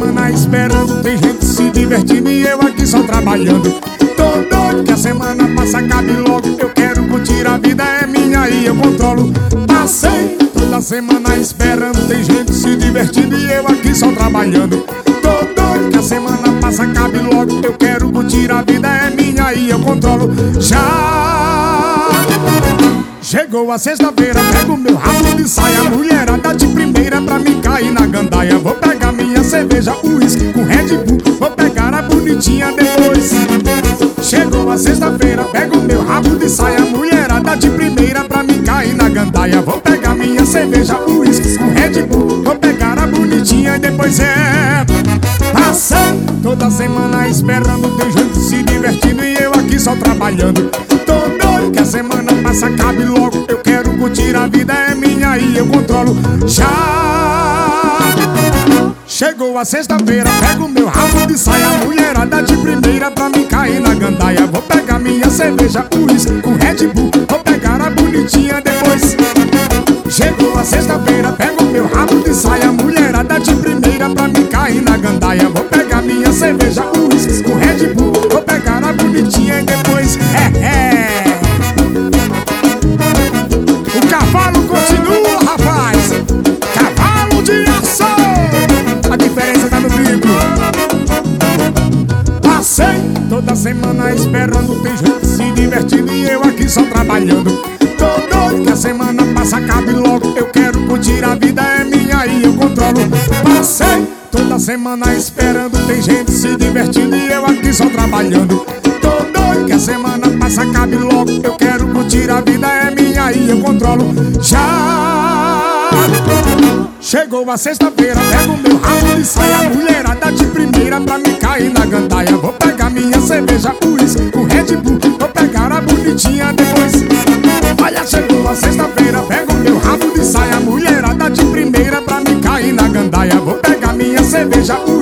semana esperando, tem gente se divertindo e eu aqui só trabalhando. Tô doido que a semana passa, acabe logo. Eu quero curtir a vida, é minha e eu controlo. Passei toda semana esperando, tem gente se divertindo e eu aqui só trabalhando. Tô doido que a semana passa, acabe logo. Eu quero curtir a vida, é minha e eu controlo. Já chegou a sexta-feira, pego meu rabo de saia, mulherada de primeira pra mim cair na gandaia. Vou pegar minha cerveja, uísque com Red Bull, vou pegar a bonitinha depois. Chegou a sexta-feira, pego meu rabo de saia, mulherada de primeira pra mim cair na gandaia. Vou pegar minha cerveja, uísque com Red Bull, vou pegar a bonitinha e depois passando toda semana esperando, tem gente se divertindo e eu aqui só trabalhando. Tô doido que a semana passa, acabe logo. Eu quero curtir a vida, é minha e eu controlo. Já chegou a sexta-feira, pego meu rabo de saia, mulherada de primeira pra mim cair na gandaia. Vou pegar minha cerveja, uísque com Red Bull, vou pegar a bonitinha depois. Chegou a sexta-feira, pego meu rabo de saia, mulherada de primeira pra mim cair na gandaia. Vou pegar minha cerveja, uísque com Red Bull, vou pegar a bonitinha e depois o cavalo continua, rapaz. Cavalo de ação. A diferença tá no triplo. Passei toda semana esperando, tem gente se divertindo e eu aqui só trabalhando. Tô doido que a semana passa, acabe logo. Eu quero curtir a vida, é minha e eu controlo. Passei toda semana esperando, tem gente se divertindo e eu aqui só trabalhando. Tô doido que a semana passa, acabe logo. Eu quero curtir a vida, é minha e eu controlo. Já chegou a sexta-feira, pego meu rabo de saia, mulherada de primeira pra me cair na gandaia. Vou pegar minha cerveja, uísque com Red Bull, vou pegar a bonitinha depois. Olha, chegou a sexta-feira, pego meu rabo de saia, mulherada de primeira pra me cair na gandaia. Vou pegar minha cerveja, uísque